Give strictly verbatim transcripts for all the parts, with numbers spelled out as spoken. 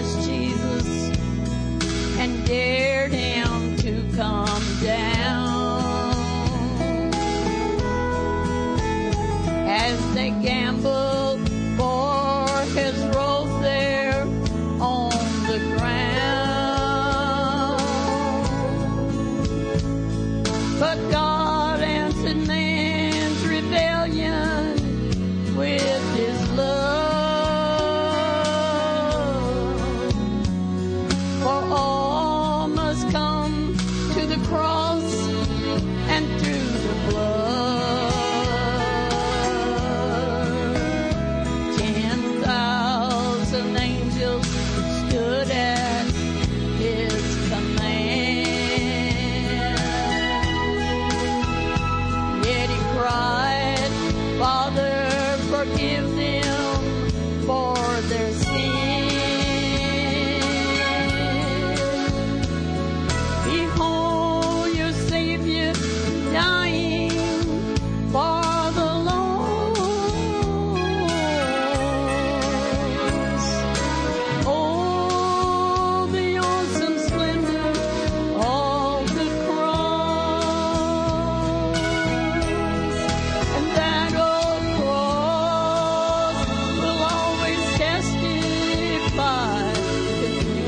Christ Jesus and dared him to come down. As they gambled for his robe there on the ground, but God answered man's rebellion with his love. For all must come to the cross and through the blood. Ten thousand angels stood at his command. Yet he cried, Father, forgive them for their sin. Behold your Savior dying for the lost. Oh, the awesome splendor of the cross, and that old cross will always testify to me.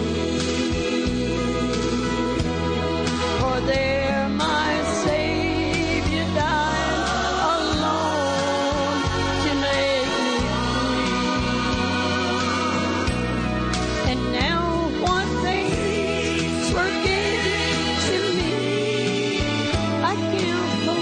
For there my Savior died alone to make me free. And now what things were given to me, I count the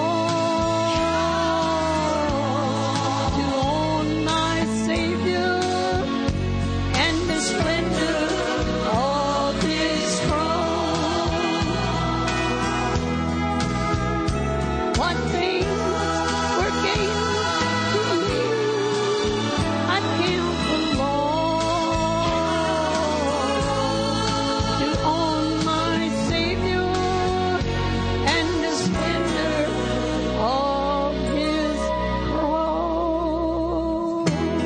lost. To own my Savior and the splendor of his cross. What things were given to me, I count the lost. To own my Savior and the splendor of his cross.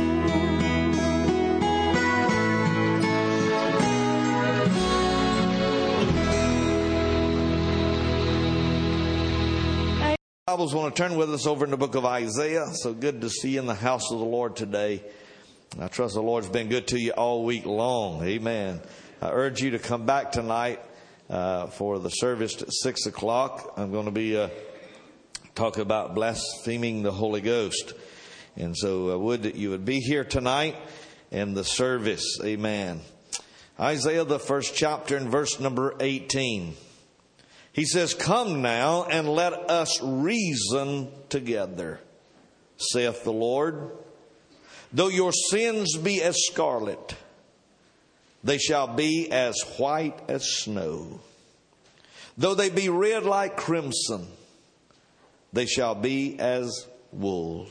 Bibles want to turn with us over in the book of Isaiah. So good to see you in the house of the Lord today. I trust the Lord's been good to you all week long. Amen. I urge you to come back tonight uh, for the service at six o'clock. I'm going to be uh, talking about blaspheming the Holy Ghost. And so I would that you would be here tonight in the service. Amen. Isaiah, the first chapter, and verse number eighteen. He says, Come now and let us reason together, saith the Lord. Though your sins be as scarlet, they shall be as white as snow. Though they be red like crimson, they shall be as wool.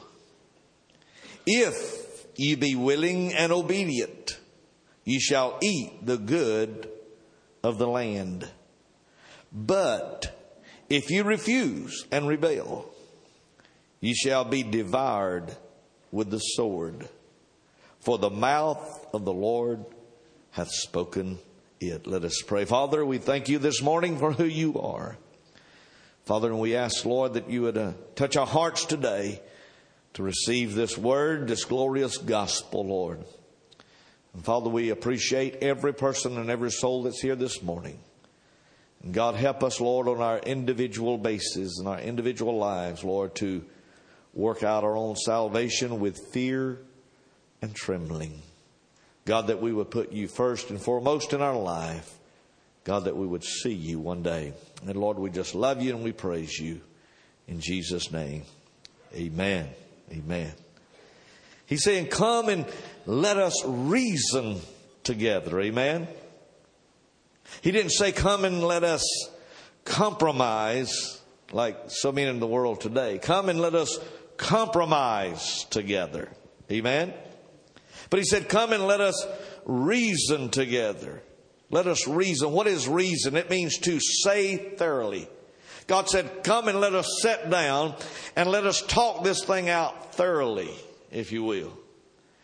If ye be willing and obedient, ye shall eat the good of the land. But if you refuse and rebel, ye shall be devoured with the sword. For the mouth of the Lord hath spoken it. Let us pray. Father, we thank you this morning for who you are. Father, and we ask, Lord, that you would uh, touch our hearts today to receive this word, this glorious gospel, Lord. And Father, we appreciate every person and every soul that's here this morning. And God, help us, Lord, on our individual basis and our individual lives, Lord, to work out our own salvation with fear and trembling. God, that we would put you first and foremost in our life. God, that we would see you one day. And Lord, we just love you and we praise you. In Jesus' name, amen. Amen. He's saying, come and let us reason together. Amen. He didn't say, come and let us compromise like so many in the world today. Come and let us compromise together. Amen. But he said, come and let us reason together. Let us reason. What is reason? It means to say thoroughly. God said, come and let us sit down and let us talk this thing out thoroughly, if you will.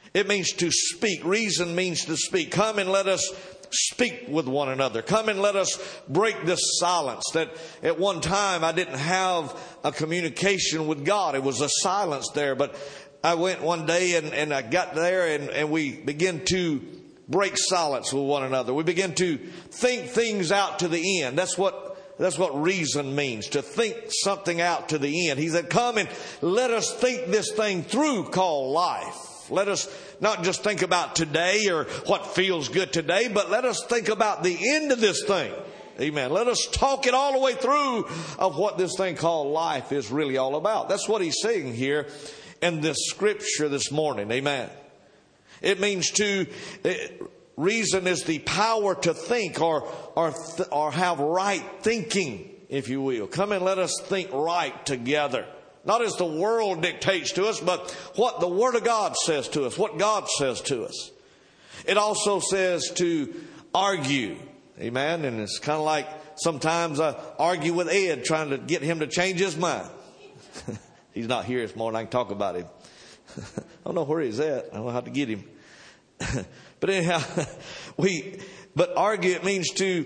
It means to speak. Reason means to speak. Come and let us speak with one another. Come and let us break this silence that at one time I didn't have a communication with God. It was a silence there. But I went one day and, and I got there and, and we began to break silence with one another. We began to think things out to the end. That's what That's what reason means, to think something out to the end. He said, come and let us think this thing through called life. Let us not just think about today or what feels good today, but let us think about the end of this thing. Amen. Let us talk it all the way through of what this thing called life is really all about. That's what he's saying here in this scripture this morning. Amen. It means to... It, Reason is the power to think or or th- or have right thinking, if you will. Come and let us think right together. Not as the world dictates to us, but what the Word of God says to us, what God says to us. It also says to argue. Amen. And it's kind of like sometimes I argue with Ed trying to get him to change his mind. He's not here this morning. I can talk about him. I don't know where he's at. I don't know how to get him. But anyhow, we, but argue, it means to,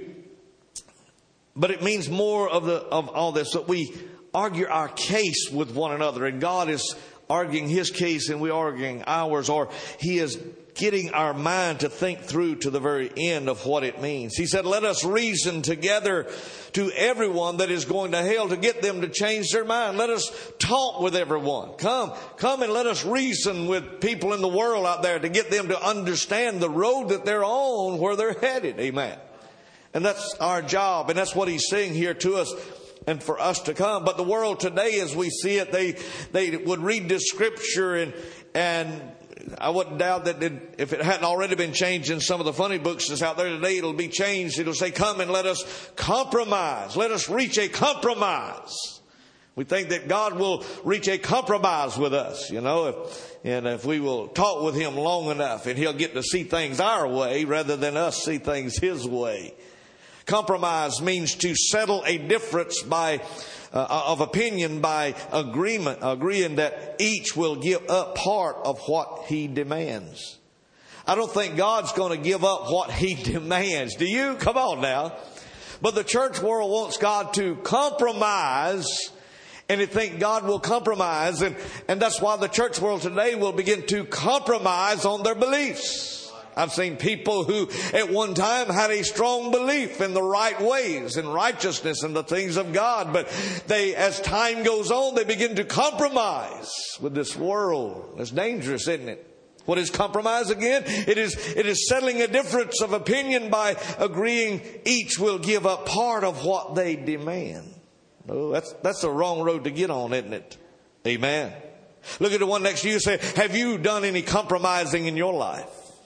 but it means more of the, of all this, that we argue our case with one another, and God is arguing His case and we're arguing ours, or He is getting our mind to think through to the very end of what it means. He said, let us reason together to everyone that is going to hell, to get them to change their mind. Let us talk with everyone. Come, come and let us reason with people in the world out there to get them to understand the road that they're on, where they're headed. Amen. And that's our job. And that's what He's saying here to us and for us to come. But the world today, as we see it, they, they would read this scripture and, and, I wouldn't doubt that if it hadn't already been changed in some of the funny books that's out there today, it'll be changed. It'll say, come and let us compromise. Let us reach a compromise. We think that God will reach a compromise with us, you know, if, and if we will talk with Him long enough, and He'll get to see things our way rather than us see things His way. Compromise means to settle a difference by uh, of opinion by agreement, agreeing that each will give up part of what he demands. I don't think God's going to give up what He demands. Do you? Come on now. But the church world wants God to compromise, and they think God will compromise, and, and that's why the church world today will begin to compromise on their beliefs. I've seen people who at one time had a strong belief in the right ways and righteousness and the things of God. But they, as time goes on, they begin to compromise with this world. It's dangerous, isn't it? What is compromise again? It is, it is settling a difference of opinion by agreeing each will give up part of what they demand. Oh, that's, that's the wrong road to get on, isn't it? Amen. Look at the one next to you and say, have you done any compromising in your life?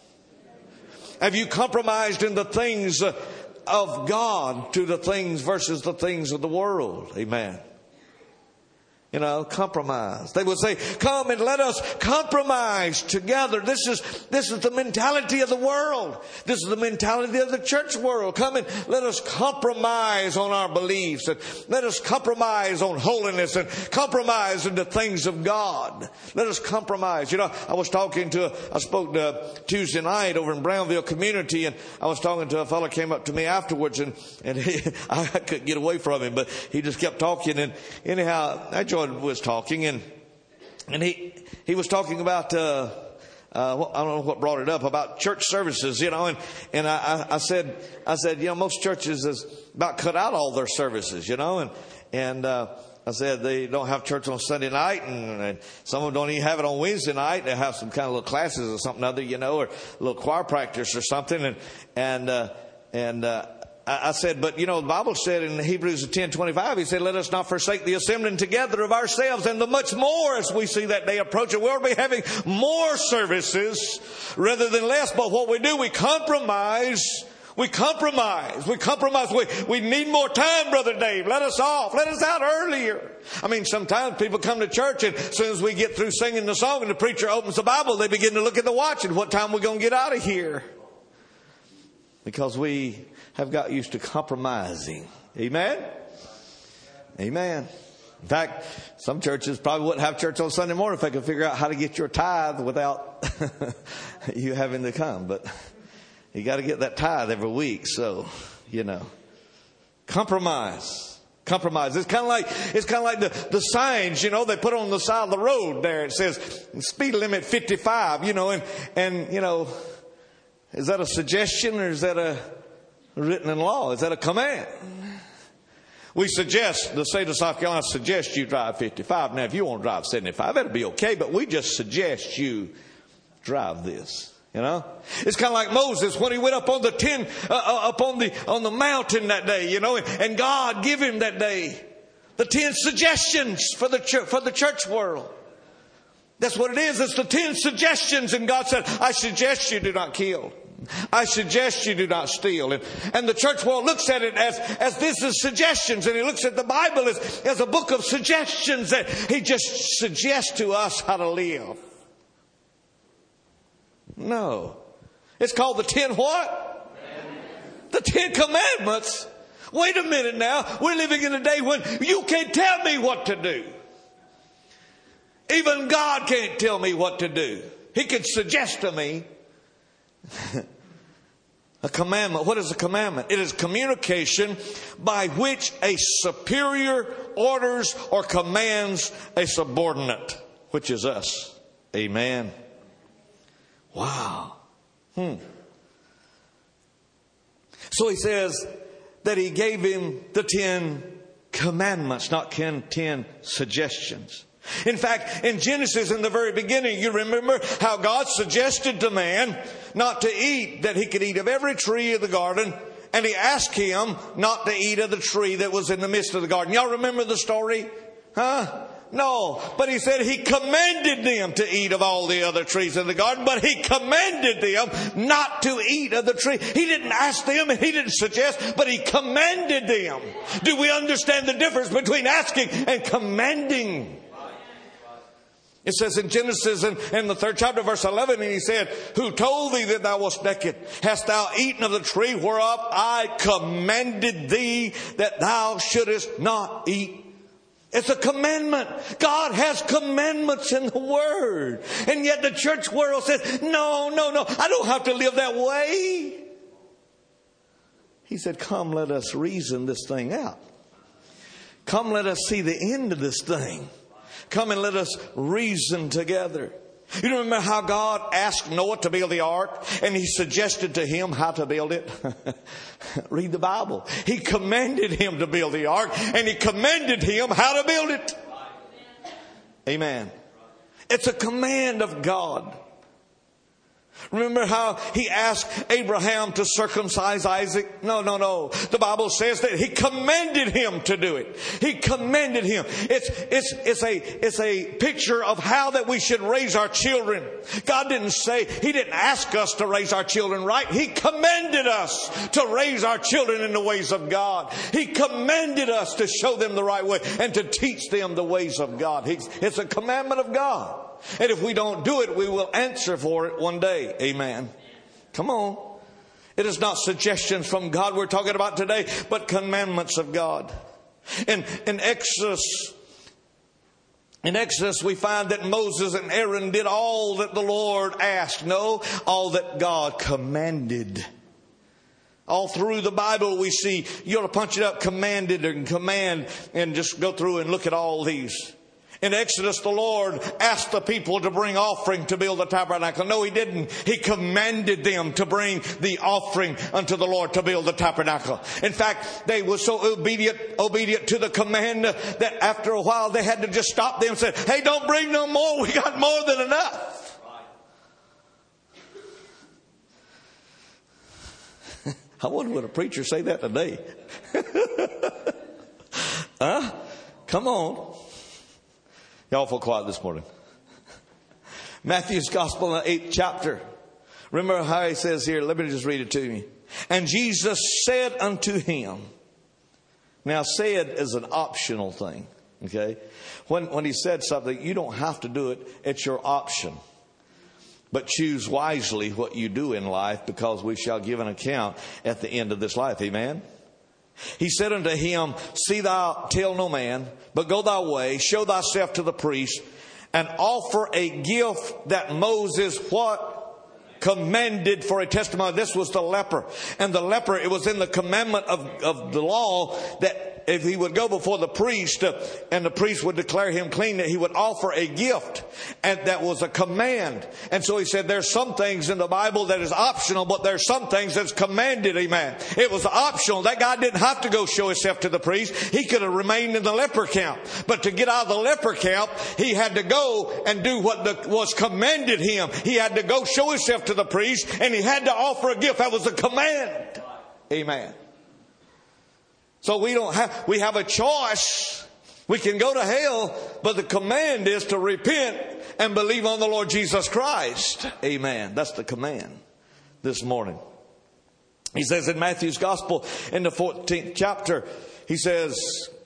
Have you compromised in the things of God to the things versus the things of the world? Amen. You know, compromise. They would say, come and let us compromise together. This is, this is the mentality of the world. This is the mentality of the church world. Come and let us compromise on our beliefs, and let us compromise on holiness, and compromise in the things of God. Let us compromise. You know, I was talking to, I spoke to Tuesday night over in Brownville Community, and I was talking to a fellow came up to me afterwards, and, and he, I couldn't get away from him, but he just kept talking. And anyhow, I joined was talking, and and he he was talking about uh, uh, I don't know what brought it up, about church services, you know, and and I, I said I said you know, most churches has about cut out all their services, you know, and and uh, I said they don't have church on Sunday night, and, and some of them don't even have it on Wednesday night. They have some kind of little classes or something other, you know, or a little choir practice or something, and and uh, and. Uh, I said, but you know, the Bible said in Hebrews ten twenty-five, he said, let us not forsake the assembling together of ourselves, and the much more as we see that day approaching. We'll be having more services rather than less. But what we do, we compromise. We compromise. We compromise. We, we need more time, Brother Dave. Let us off. Let us out earlier. I mean, sometimes people come to church, and as soon as we get through singing the song and the preacher opens the Bible, they begin to look at the watch and what time we're going to get out of here. Because we have got used to compromising. Amen? Amen. In fact, some churches probably wouldn't have church on Sunday morning if they could figure out how to get your tithe without you having to come. But you got to get that tithe every week. So, you know, compromise. Compromise. It's kind of like, it's kind of like the, the signs, you know, they put on the side of the road there. It says speed limit fifty-five, you know, and, and, you know, is that a suggestion or is that a written in law? Is that a command? We suggest, the state of South Carolina suggests you drive fifty-five. Now, if you want to drive seventy-five, that'll be okay, but we just suggest you drive this. You know, it's kind of like Moses when he went up on the ten, uh, up on the on the mountain that day. You know, and, and God gave him that day the ten suggestions for the church, for the church world. That's what it is. It's the ten suggestions, and God said, "I suggest you do not kill. I suggest you do not steal." And, and the church world looks at it as as this is suggestions, and he looks at the Bible as as a book of suggestions that He just suggests to us how to live. No. It's called the ten what? The Ten Commandments. Wait a minute now. We're living in a day when you can't tell me what to do. Even God can't tell me what to do. He can suggest to me a commandment. What is a commandment? It is communication by which a superior orders or commands a subordinate, which is us. Amen. Wow. Hmm. So he says that he gave him the ten commandments, not ten, ten suggestions. In fact, in Genesis, in the very beginning, you remember how God suggested to man not to eat, that he could eat of every tree of the garden. And he asked him not to eat of the tree that was in the midst of the garden. Y'all remember the story? Huh? No, but he said he commanded them to eat of all the other trees in the garden, but he commanded them not to eat of the tree. He didn't ask them and he didn't suggest, but he commanded them. Do we understand the difference between asking and commanding? It says in Genesis in, in the third chapter, verse eleven, and he said, "Who told thee that thou wast naked? Hast thou eaten of the tree whereof I commanded thee that thou shouldest not eat?" It's a commandment. God has commandments in the Word. And yet the church world says, no, no, no, I don't have to live that way. He said, come, let us reason this thing out. Come, let us see the end of this thing. Come and let us reason together. You remember how God asked Noah to build the ark and he suggested to him how to build it? Read the Bible. He commanded him to build the ark and he commanded him how to build it. Amen. It's a command of God. Remember how he asked Abraham to circumcise Isaac? No, no, no. The Bible says that he commanded him to do it. He commanded him. It's, it's, it's a, it's a picture of how that we should raise our children. God didn't say, He didn't ask us to raise our children right. He commanded us to raise our children in the ways of God. He commanded us to show them the right way and to teach them the ways of God. It's a commandment of God. And if we don't do it, we will answer for it one day. Amen. Come on. It is not suggestions from God we're talking about today, but commandments of God. In, in Exodus, in Exodus, we find that Moses and Aaron did all that the Lord asked. No, all that God commanded. All through the Bible, we see, you ought to punch it up, commanded and command, and just go through and look at all these. In Exodus, the Lord asked the people to bring offering to build the tabernacle. No, He didn't. He commanded them to bring the offering unto the Lord to build the tabernacle. In fact, they were so obedient, obedient to the command that after a while they had to just stop them and say, hey, don't bring no more. We got more than enough. I wonder would a preacher say that today? Huh? Come on. Y'all feel quiet this morning. Matthew's Gospel in the eighth chapter. Remember how he says here, let me just read it to you. And Jesus said unto him. Now said is an optional thing. Okay. When, when he said something, you don't have to do it. It's your option. But choose wisely what you do in life, because we shall give an account at the end of this life. Amen. He said unto him, See thou tell no man, but go thy way, show thyself to the priest, and offer a gift that Moses what? Commanded for a testimony. This was the leper. And the leper, it was in the commandment of, of the law that if he would go before the priest uh, and the priest would declare him clean, that he would offer a gift. And that was a command. And so he said there's some things in the Bible that is optional, but there's some things that's commanded. Amen. It was optional. That guy didn't have to go show himself to the priest. He could have remained in the leper camp. But to get out of the leper camp, he had to go and do what the, was commanded him. He had to go show himself to the priest, and he had to offer a gift. That was a command. Amen. So we don't have, we have a choice. We can go to hell, but the command is to repent and believe on the Lord Jesus Christ. Amen. That's the command this morning. He says in Matthew's Gospel in the fourteenth chapter, he says,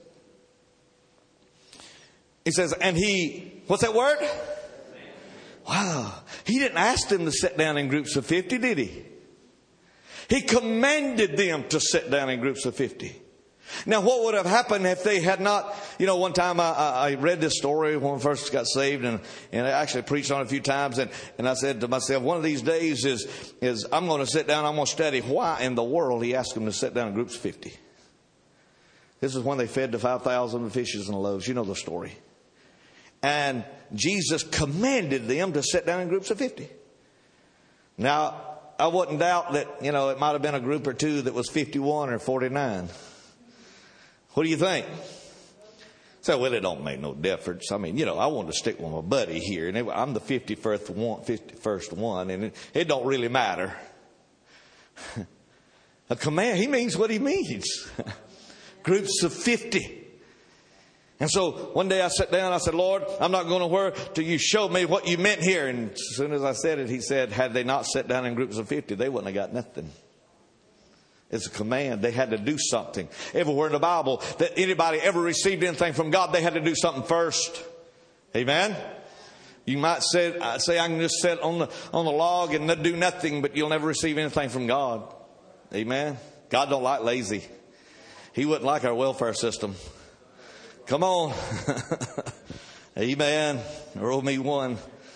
he says, and he, what's that word? Wow. He didn't ask them to sit down in groups of fifty, did he? He commanded them to sit down in groups of fifty. Now, what would have happened if they had not, you know, one time I, I read this story when I first got saved, and, and I actually preached on it a few times, and, and I said to myself, one of these days is, is I'm going to sit down, I'm going to study why in the world he asked them to sit down in groups of fifty. This is when they fed the five thousand fishes and loaves. You know the story. And Jesus commanded them to sit down in groups of fifty. Now, I wouldn't doubt that, you know, it might have been a group or two that was fifty-one or forty-nine. What do you think? So, well, it don't make no difference. I mean, you know, I want to stick with my buddy here, and I'm the fifty-first one, fifty-first one, and it, it don't really matter. A command, he means what he means. Groups of fifty. And so one day I sat down, I said, Lord, I'm not going nowhere till you show me what you meant here. And as soon as I said it, he said, had they not sat down in groups of fifty, they wouldn't have got nothing. It's a command. They had to do something. Everywhere in the Bible that anybody ever received anything from God, they had to do something first. Amen. You might say, say I can just sit on the, on the log and do nothing, but you'll never receive anything from God. Amen. God don't like lazy. He wouldn't like our welfare system. Come on. Amen. Roll me one.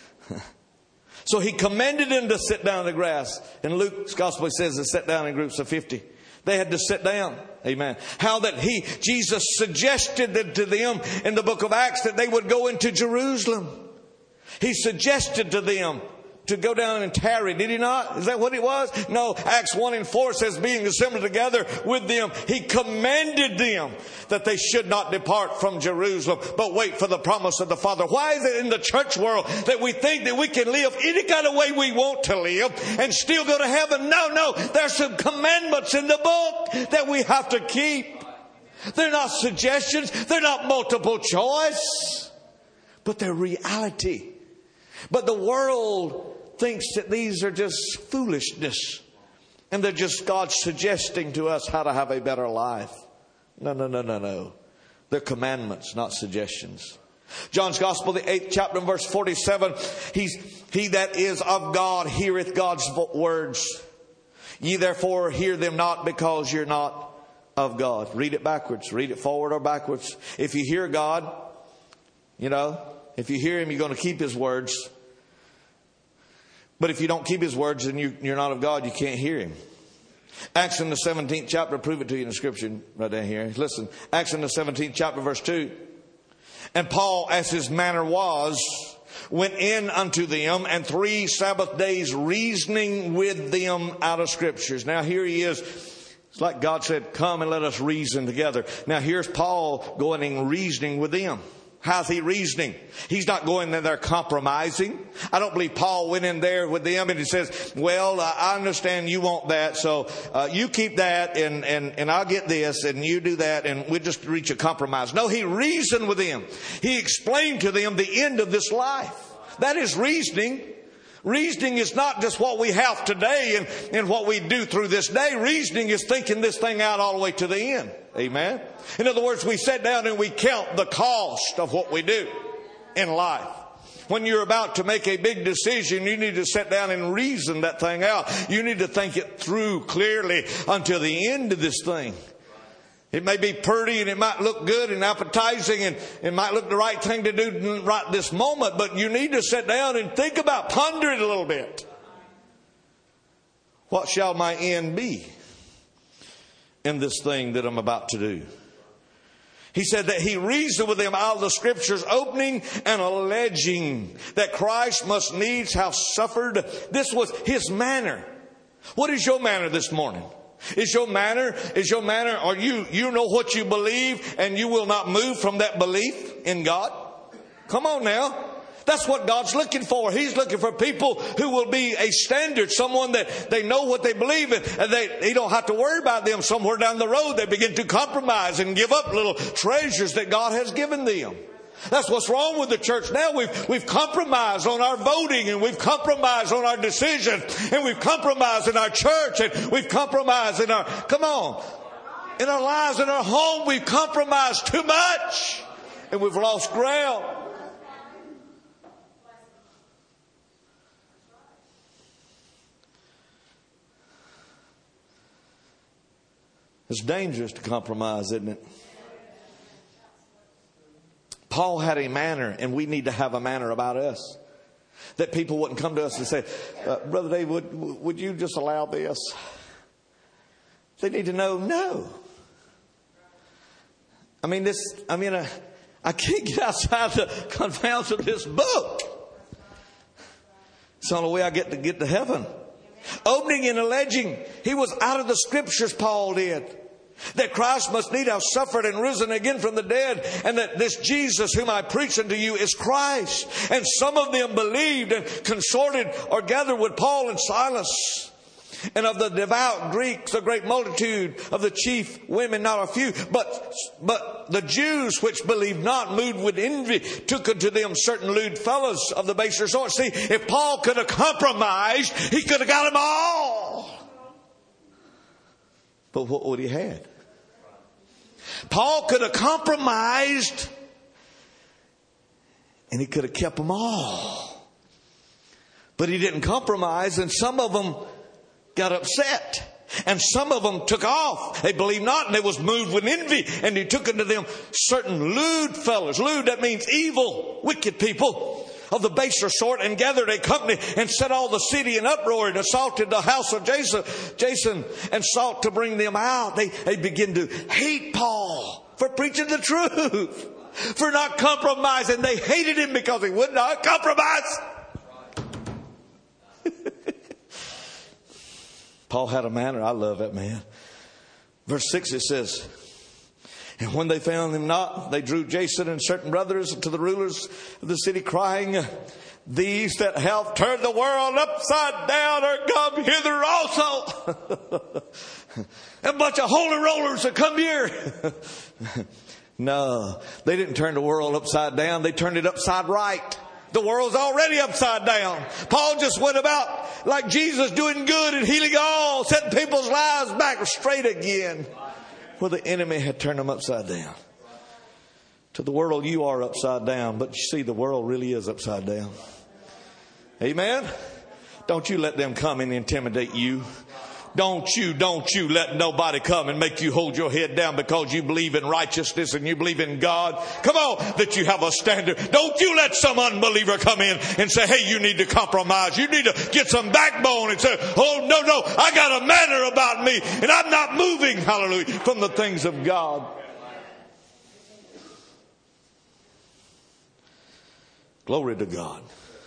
So he commanded them to sit down in the grass. In Luke's Gospel, it says to sit down in groups of fifty. They had to sit down. Amen. How that he, Jesus suggested that to them in the book of Acts that they would go into Jerusalem. He suggested to them to go down and tarry. Did he not? Is that what it was? No. Acts one and four says, being assembled together with them, he commanded them that they should not depart from Jerusalem, but wait for the promise of the Father. Why is it in the church world that we think that we can live any kind of way we want to live and still go to heaven? No, no. There's some commandments in the book that we have to keep. They're not suggestions. They're not multiple choice, but they're reality. But the world thinks that these are just foolishness, and they're just God suggesting to us how to have a better life. No, no, no, no, no. They're commandments, not suggestions. John's Gospel, the eighth chapter, verse forty-seven. He's, he that is of God heareth God's words. Ye therefore hear them not, because you're not of God. Read it backwards. Read it forward or backwards. If you hear God, you know, if you hear Him, you're going to keep His words. But if you don't keep His words, then you, you're not of God. You can't hear Him. Acts in the seventeenth chapter, prove it to you in the scripture right down here. Listen, Acts in the seventeenth chapter, verse two. And Paul, as his manner was, went in unto them, and three Sabbath days reasoning with them out of scriptures. Now here he is. It's like God said, come and let us reason together. Now here's Paul going and reasoning with them. How's he reasoning? He's not going in there compromising. I don't believe Paul went in there with them and he says, well, uh, I understand you want that, so uh, you keep that and, and, and I'll get this and you do that and we'll just reach a compromise. No, he reasoned with them. He explained to them the end of this life. That is reasoning. Reasoning is not just what we have today and, and what we do through this day. Reasoning is thinking this thing out all the way to the end. Amen. In other words, we sit down and we count the cost of what we do in life. When you're about to make a big decision, you need to sit down and reason that thing out. You need to think it through clearly until the end of this thing. It may be pretty and it might look good and appetizing and it might look the right thing to do right this moment, but you need to sit down and think about, ponder it a little bit. What shall my end be in this thing that I'm about to do? He said that he reasoned with them out of the scriptures, opening and alleging that Christ must needs have suffered. This was his manner. What is your manner this morning? Is your manner, is your manner, or you, you know what you believe and you will not move from that belief in God? Come on now. That's what God's looking for. He's looking for people who will be a standard, someone that they know what they believe in, and they, they don't have to worry about them somewhere down the road. They begin to compromise and give up little treasures that God has given them. That's what's wrong with the church now. We've, we've compromised on our voting, and we've compromised on our decision, and we've compromised in our church, and we've compromised in our, come on, in our lives, in our home. We've compromised too much, and we've lost ground. It's dangerous to compromise, isn't it? Paul had a manner, and we need to have a manner about us. That people wouldn't come to us and say, uh, Brother Dave, would, would you just allow this? They need to know, no. I mean, this, I mean, uh, I can't get outside the confines of this book. It's the only way I get to get to heaven. Opening and alleging, he was out of the scriptures, Paul did. That Christ must need have suffered and risen again from the dead, and that this Jesus whom I preach unto you is Christ. And some of them believed and consorted or gathered with Paul and Silas. And of the devout Greeks, a great multitude, of the chief women, not a few. But, but the Jews which believed not, moved with envy, took unto them certain lewd fellows of the baser sort. See, if Paul could have compromised, he could have got them all. But what would he had? Paul could have compromised, and he could have kept them all. But he didn't compromise, and some of them got upset. And some of them took off. They believed not, and they was moved with envy. And he took unto them certain lewd fellows. Lewd, that means evil, wicked people of the baser sort, and gathered a company and set all the city in uproar and assaulted the house of Jason, Jason and sought to bring them out. They, they begin to hate Paul for preaching the truth, for not compromising. They hated him because he would not compromise. Paul had a manner. I love that man. Verse six, it says, and when they found him not, they drew Jason and certain brothers to the rulers of the city, crying, these that have turned the world upside down are come hither also. A bunch of holy rollers that come here. No, they didn't turn the world upside down. They turned it upside right. The world's already upside down. Paul just went about like Jesus, doing good and healing all, setting people's lives back straight again, where the enemy had turned them upside down. To the world, you are upside down, but you see, the world really is upside down. Amen? Don't you let them come and intimidate you. Don't you, don't you let nobody come and make you hold your head down because you believe in righteousness and you believe in God. Come on, that you have a standard. Don't you let some unbeliever come in and say, hey, you need to compromise. You need to get some backbone and say, oh, no, no, I got a manner about me and I'm not moving, hallelujah, from the things of God. Glory to God.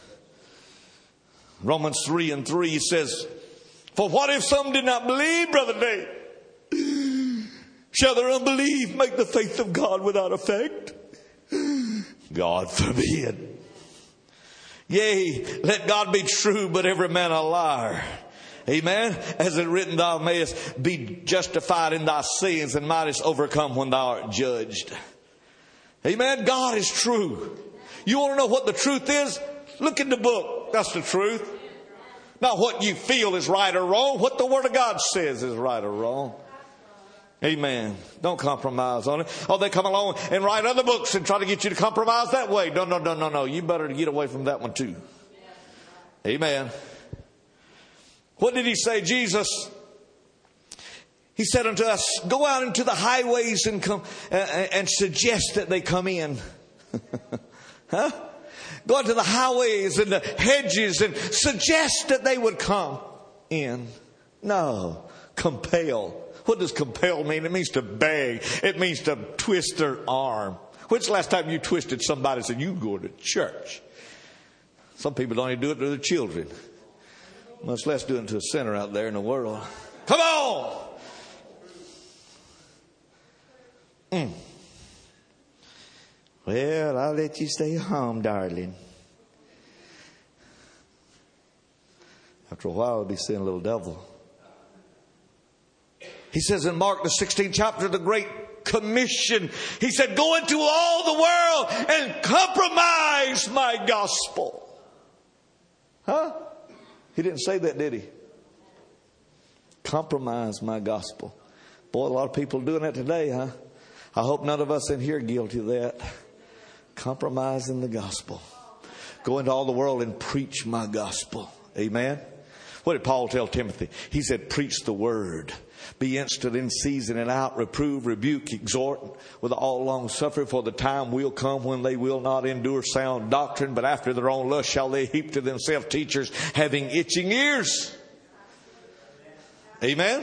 Romans three and three says, for what if some did not believe, Brother Dave? Shall their unbelief make the faith of God without effect? God forbid. Yea, let God be true, but every man a liar. Amen. As it written, thou mayest be justified in thy sins and mightest overcome when thou art judged. Amen. God is true. You want to know what the truth is? Look in the book. That's the truth. Not what you feel is right or wrong. What the Word of God says is right or wrong. Amen. Don't compromise on it. Oh, they come along and write other books and try to get you to compromise that way. No, no, no, no, no. You better get away from that one too. Amen. What did he say? Jesus, He said unto us, go out into the highways and come uh, and suggest that they come in. Huh? Go out to the highways and the hedges and suggest that they would come in. No, compel. What does compel mean? It means to beg. It means to twist their arm. When's the last time you twisted somebody and said, you go to church? Some people don't even do it to their children. Much less do it to a sinner out there in the world. Come on! Mm. Well, I'll let you stay home, darling. After a while, I'll be seeing a little devil. He says in Mark, the sixteenth chapter, the Great Commission, he said, go into all the world and compromise my gospel. Huh? He didn't say that, did he? Compromise my gospel. Boy, a lot of people are doing that today, huh? I hope none of us in here are guilty of that. Compromising the gospel. Go into all the world and preach my gospel. Amen. What did Paul tell Timothy? He said, preach the word. Be instant in season and out. Reprove, rebuke, exhort with all long suffering. For the time will come when they will not endure sound doctrine, but after their own lust shall they heap to themselves teachers having itching ears. Amen.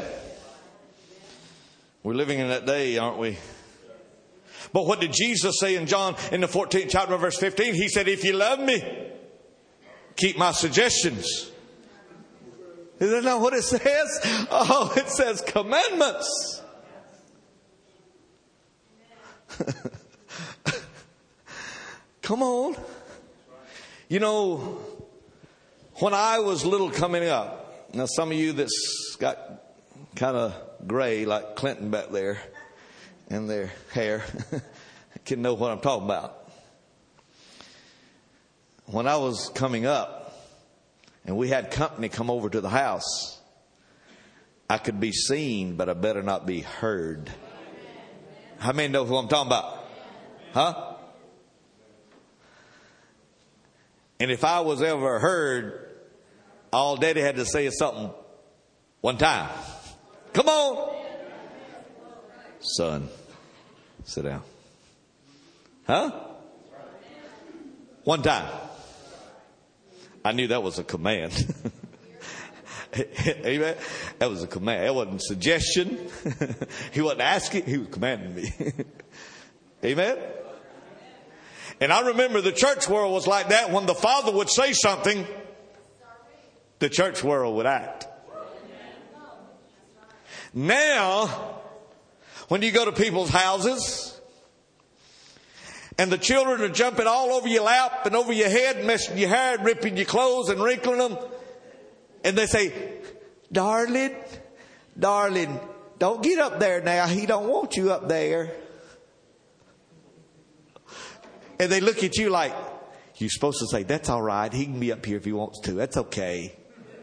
We're living in that day, aren't we? But what did Jesus say in John in the fourteenth chapter, verse fifteen? He said, if you love me, keep my suggestions. Isn't that what it says? Oh, it says commandments. Come on. You know, when I was little coming up, now some of you that's got kind of gray like Clinton back there in their hair can know what I'm talking about. When I was coming up and we had company come over to the house, I could be seen, but I better not be heard. How many know who I'm talking about? Huh? And if I was ever heard, all Daddy had to say is something one time. Come on. Son, sit down. Huh? One time. I knew that was a command. Amen. That was a command. That wasn't a suggestion. He wasn't asking. He was commanding me. Amen. And I remember the church world was like that. When the Father would say something, the church world would act. Now, when you go to people's houses and the children are jumping all over your lap and over your head, messing your hair and ripping your clothes and wrinkling them, and they say, darling, darling, don't get up there now. He don't want you up there. And they look at you like, you're supposed to say, that's all right. He can be up here if he wants to. That's okay.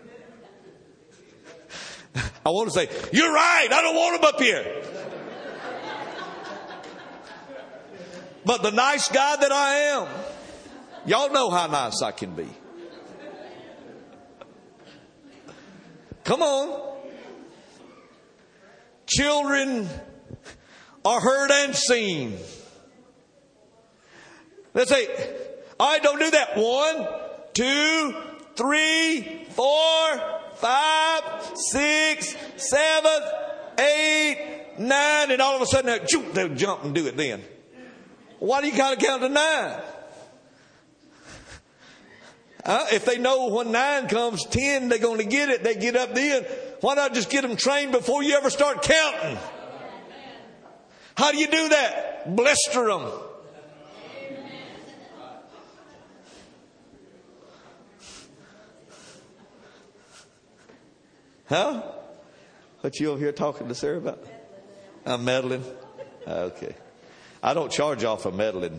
I want to say, you're right. I don't want him up here. But the nice guy that I am, y'all know how nice I can be. Come on. Children are heard and seen. Let's say, all right, don't do that. One, two, three, four, five, six, seven, eight, nine, and all of a sudden they'll, they'll jump and do it then. Why do you kind of count to nine? Uh, if they know when nine comes, ten, they're going to get it. They get up then. Why not just get them trained before you ever start counting? How do you do that? Blister them. Huh? What you over here talking to Sarah about? I'm meddling. Okay. I don't charge y'all for meddling.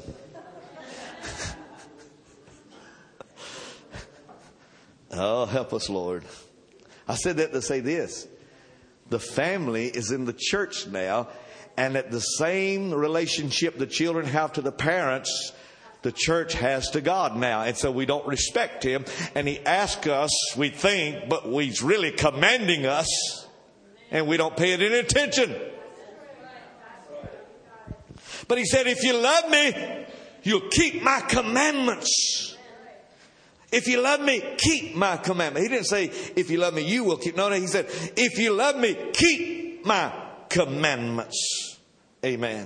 Oh, help us, Lord. I said that to say this. The family is in the church now, and at the same relationship the children have to the parents, the church has to God now. And so we don't respect Him. And He asks us, we think, but He's really commanding us. And we don't pay it any attention. But he said, if you love me, you'll keep my commandments. If you love me, keep my commandments. He didn't say, if you love me, you will keep. No, no, he said, if you love me, keep my commandments. Amen.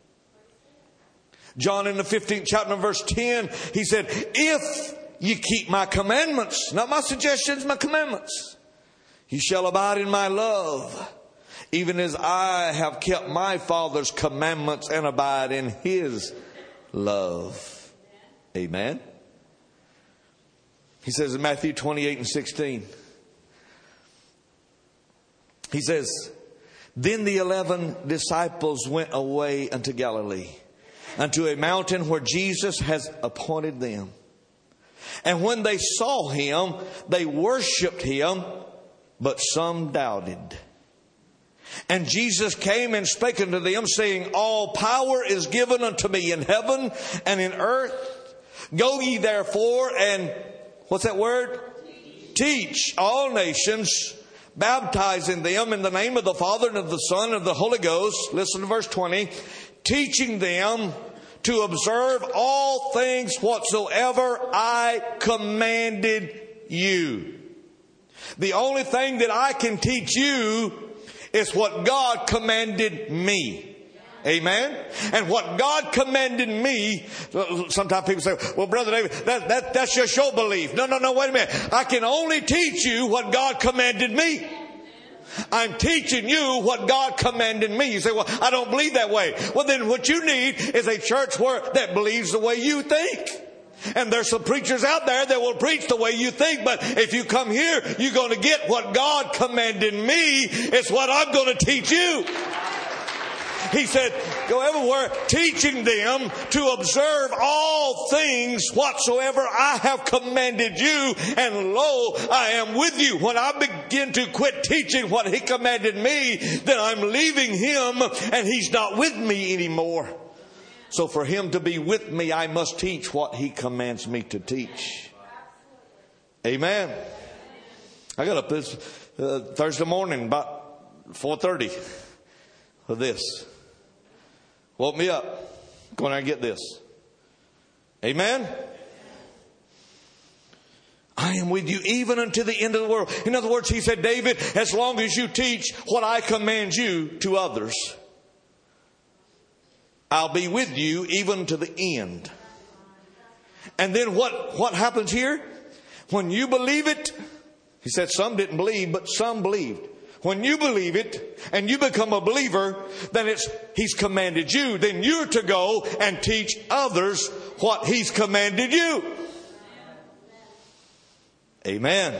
John in the fifteenth chapter, verse ten, he said, if you keep my commandments, not my suggestions, my commandments, you shall abide in my love, even as I have kept my Father's commandments and abide in His love. Amen. He says in Matthew twenty-eight and sixteen, he says, then the eleven disciples went away unto Galilee, unto a mountain where Jesus has appointed them. And when they saw Him, they worshipped Him, but some doubted. And Jesus came and spake unto them, saying, all power is given unto me in heaven and in earth. Go ye therefore and, what's that word? Teach, Teach all nations, baptizing them in the name of the Father and of the Son and of the Holy Ghost. Listen to verse twenty. Teaching them to observe all things whatsoever I commanded you. The only thing that I can teach you is what God commanded me. Amen. And what God commanded me, sometimes people say, well, Brother David, that, that, that's just your belief. No, no, no, wait a minute. I can only teach you what God commanded me. I'm teaching you what God commanded me. You say, well, I don't believe that way. Well, then what you need is a church where that believes the way you think. And there's some preachers out there that will preach the way you think. But if you come here, you're going to get what God commanded me. It's what I'm going to teach you. He said, go everywhere teaching them to observe all things whatsoever I have commanded you. And lo, I am with you. When I begin to quit teaching what He commanded me, then I'm leaving Him and He's not with me anymore. So for Him to be with me, I must teach what He commands me to teach. Amen. I got up this uh, Thursday morning about four thirty for this. Woke me up. Going to get this. Amen. I am with you even unto the end of the world. In other words, he said, David, as long as you teach what I command you to others, I'll be with you even to the end. And then what, what happens here? When you believe it, he said some didn't believe, but some believed. When you believe it and you become a believer, then it's He's commanded you. Then you're to go and teach others what He's commanded you. Amen.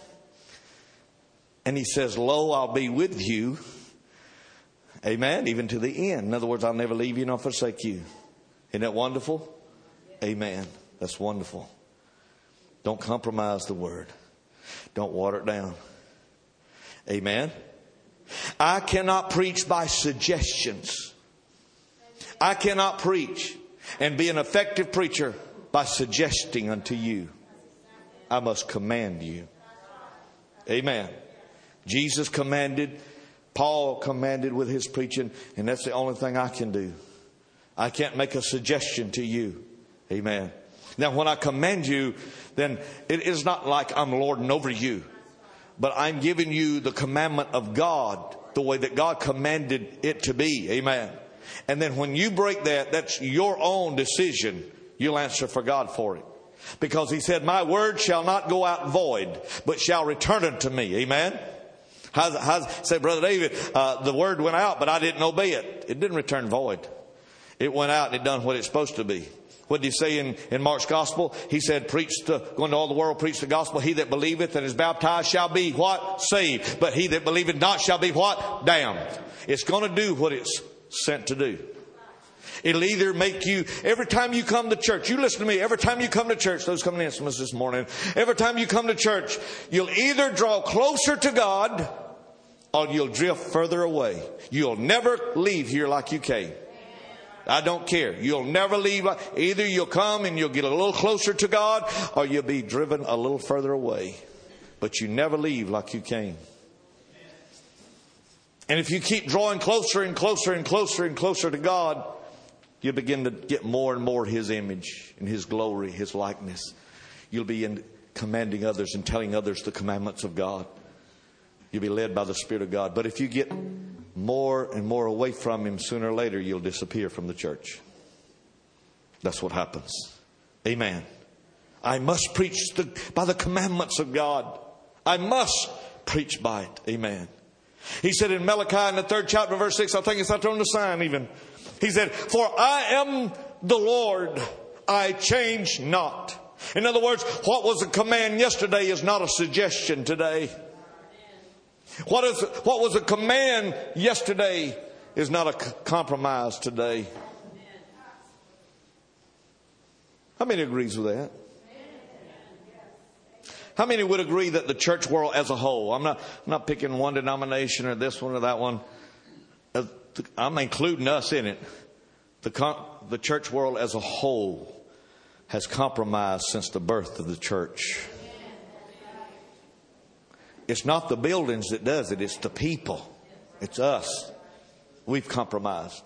And he says, lo, I'll be with you. Amen. Even to the end. In other words, I'll never leave you nor forsake you. Isn't that wonderful? Amen. That's wonderful. Don't compromise the word. Don't water it down. Amen. I cannot preach by suggestions. I cannot preach and be an effective preacher by suggesting unto you. I must command you. Amen. Jesus commanded. Paul commanded with his preaching. And that's the only thing I can do. I can't make a suggestion to you. Amen. Now when I command you, then it is not like I'm lording over you. But I'm giving you the commandment of God, the way that God commanded it to be. Amen. And then when you break that, that's your own decision. You'll answer for God for it. Because he said, my word shall not go out void, but shall return unto me. Amen. How's, how's, say, Brother David, uh, the word went out, but I didn't obey it. It didn't return void. It went out and it done what it's supposed to be. What did he say in, in Mark's gospel? He said, preach to, go into all the world, preach the gospel. He that believeth and is baptized shall be what? Saved. But he that believeth not shall be what? Damned. It's going to do what it's sent to do. It'll either make you, every time you come to church, you listen to me, every time you come to church, those coming in from us this morning, every time you come to church, you'll either draw closer to God or you'll drift further away. You'll never leave here like you came. I don't care. You'll never leave. Either you'll come and you'll get a little closer to God or you'll be driven a little further away. But you never leave like you came. And if you keep drawing closer and closer and closer and closer to God, you'll begin to get more and more His image and His glory, His likeness. You'll be in commanding others and telling others the commandments of God. You'll be led by the Spirit of God. But if you get more and more away from Him, sooner or later you'll disappear from the church. That's what happens. Amen. I must preach the, by the commandments of God. I must preach by it. Amen. He said in Malachi in the third chapter, verse six, I think it's out there on the sign even. He said, for I am the Lord, I change not. In other words, what was a command yesterday is not a suggestion today. What is what was a command yesterday is not a compromise today. How many agrees with that? How many would agree that the church world as a whole, I'm not, I'm not picking one denomination or this one or that one. I'm including us in it. The, the church world as a whole has compromised since the birth of the church. It's not the buildings that does it. It's the people. It's us. We've compromised.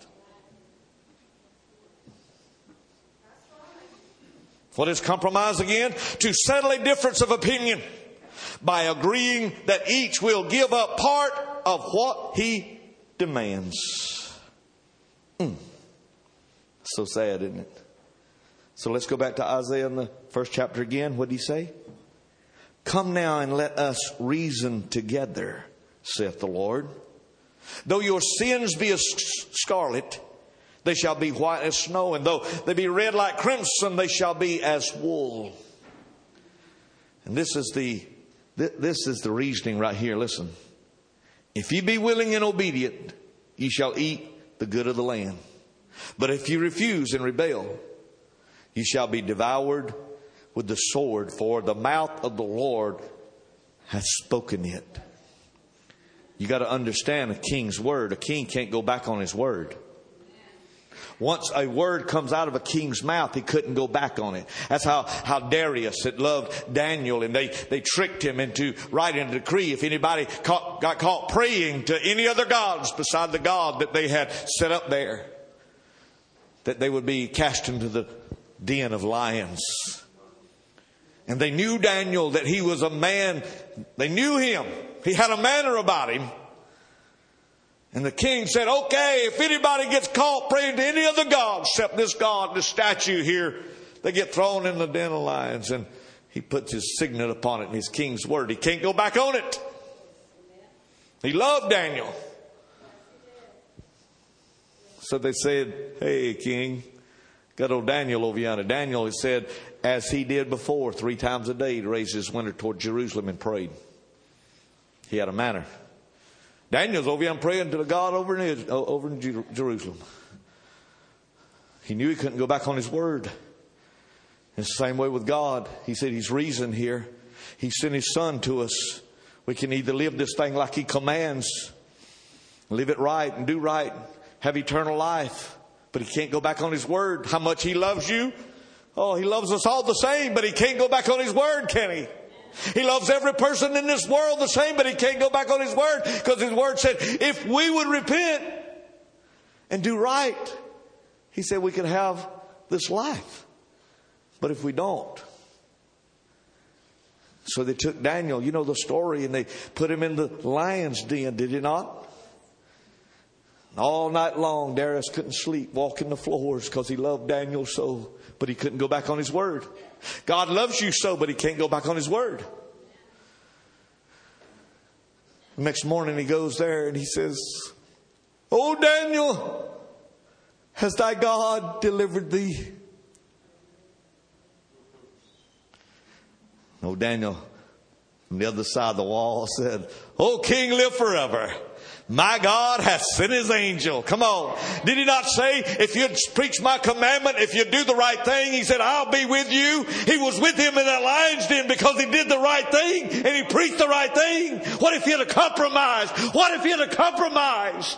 What is compromise again? To settle a difference of opinion by agreeing that each will give up part of what he demands. Mm. So sad, isn't it? So let's go back to Isaiah in the first chapter again. What did he say? Come now and let us reason together, saith the Lord. Though your sins be as scarlet, they shall be white as snow. And though they be red like crimson, they shall be as wool. And this is the this is the reasoning right here. Listen. If ye be willing and obedient, ye shall eat the good of the land. But if you refuse and rebel, ye shall be devoured with the sword, for the mouth of the Lord hath spoken it. You got to understand a king's word. A king can't go back on his word. Once a word comes out of a king's mouth, he couldn't go back on it. That's how, how Darius had loved Daniel, and they, they tricked him into writing a decree. If anybody caught, got caught praying to any other gods beside the God that they had set up there, that they would be cast into the den of lions. And they knew Daniel, that he was a man. They knew him. He had a manner about him. And the king said, okay, if anybody gets caught praying to any other god except this God, this statue here, they get thrown in the den of lions. And he puts his signet upon it in his king's word. He can't go back on it. He loved Daniel. So they said, hey, king, got old Daniel over yonder. Daniel, he said, as he did before, three times a day, he raised his window toward Jerusalem and prayed. He had a manner. Daniel's over here praying to the God over in, over in Jerusalem. He knew he couldn't go back on his word. It's the same way with God. He said he's reasoned here. He sent his son to us. We can either live this thing like he commands, live it right and do right, have eternal life. But he can't go back on his word. How much he loves you? Oh, he loves us all the same, but he can't go back on his word, can he? He loves every person in this world the same, but he can't go back on his word, because his word said, if we would repent and do right, he said we could have this life. But if we don't. So they took Daniel, you know the story, and they put him in the lion's den, did he not? All night long, Darius couldn't sleep, walking the floors, because he loved Daniel so, but he couldn't go back on his word. God loves you so, but he can't go back on his word. Next morning he goes there and he says, "Oh Daniel, has thy God delivered thee?" Oh Daniel, from the other side of the wall, said, "Oh King, live forever. My God hath sent his angel." Come on. Did he not say, if you preach my commandment, if you do the right thing, he said, I'll be with you. He was with him in that lion's den because he did the right thing and he preached the right thing. What if he had compromised? What if he had compromised?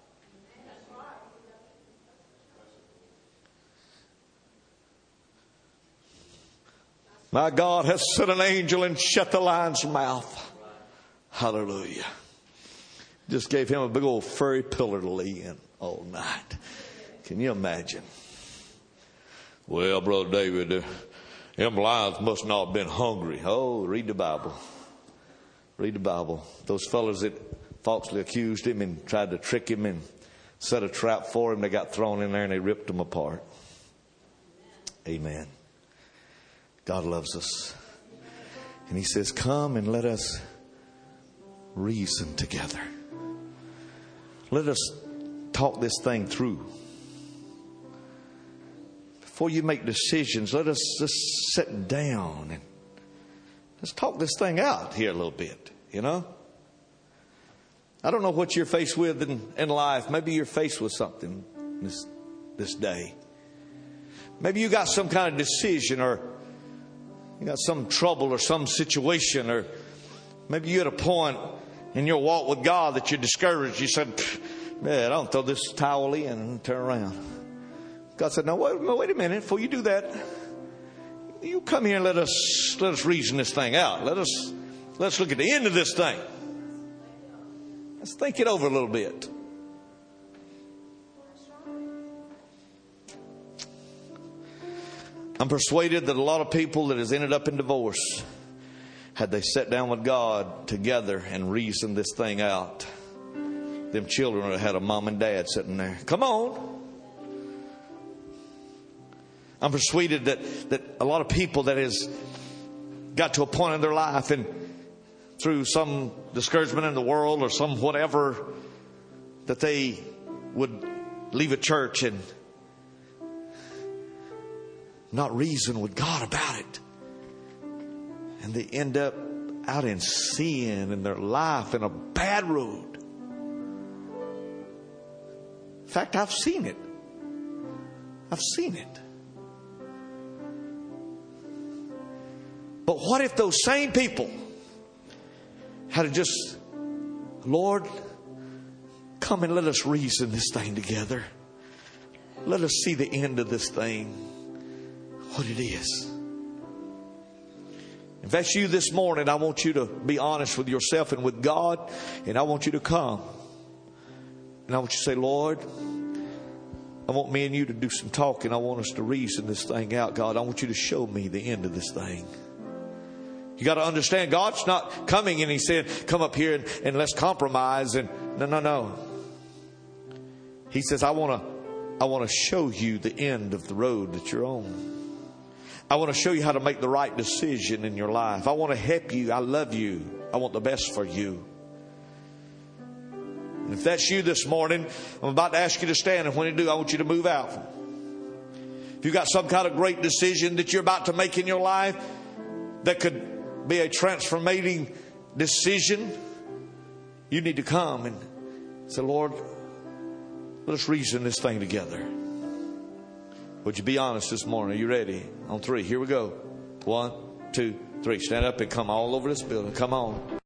My God has sent an angel and shut the lion's mouth. Hallelujah. just gave him a big old furry pillar to lay in all night. Can you imagine? Well, Brother David, uh, them lions must not have been hungry. Oh, read the Bible. Read the Bible. Those fellas that falsely accused him and tried to trick him and set a trap for him, they got thrown in there and they ripped him apart. Amen. God loves us. And he says, come and let us reason together. Let us talk this thing through. Before you make decisions, let us just sit down and let's talk this thing out here a little bit, you know. I don't know what you're faced with in, in life. Maybe you're faced with something this, this day. Maybe you got some kind of decision, or you got some trouble or some situation, or maybe you're at a point in your walk with God that you're discouraged. You said, man, I don't throw this towel in and turn around. God said, no, wait, wait a minute. Before you do that, you come here and let us let us reason this thing out. Let us let's look at the end of this thing. Let's think it over a little bit. I'm persuaded that a lot of people that has ended up in divorce, had they sat down with God together and reasoned this thing out, them children would have had a mom and dad sitting there. Come on. I'm persuaded that, that a lot of people that has got to a point in their life and through some discouragement in the world or some whatever, that they would leave a church and not reason with God about it. And they end up out in sin in their life, in a bad road. In fact, I've seen it. I've seen it. But what if those same people had just, Lord, come and let us reason this thing together. Let us see the end of this thing, what it is. If that's you this morning, I want you to be honest with yourself and with God. And I want you to come. And I want you to say, Lord, I want me and you to do some talking. I want us to reason this thing out, God. I want you to show me the end of this thing. You got to understand, God's not coming and He said, come up here and, and let's compromise. And no, no, no. He says, I want to, I want to show you the end of the road that you're on. I want to show you how to make the right decision in your life. I want to help you. I love you. I want the best for you. And if that's you this morning, I'm about to ask you to stand. And when you do, I want you to move out. If you've got some kind of great decision that you're about to make in your life that could be a transformating decision, you need to come and say, Lord, let us reason this thing together. Would you be honest this morning? Are you ready? On three, here we go. One, two, three. Stand up and come all over this building. Come on.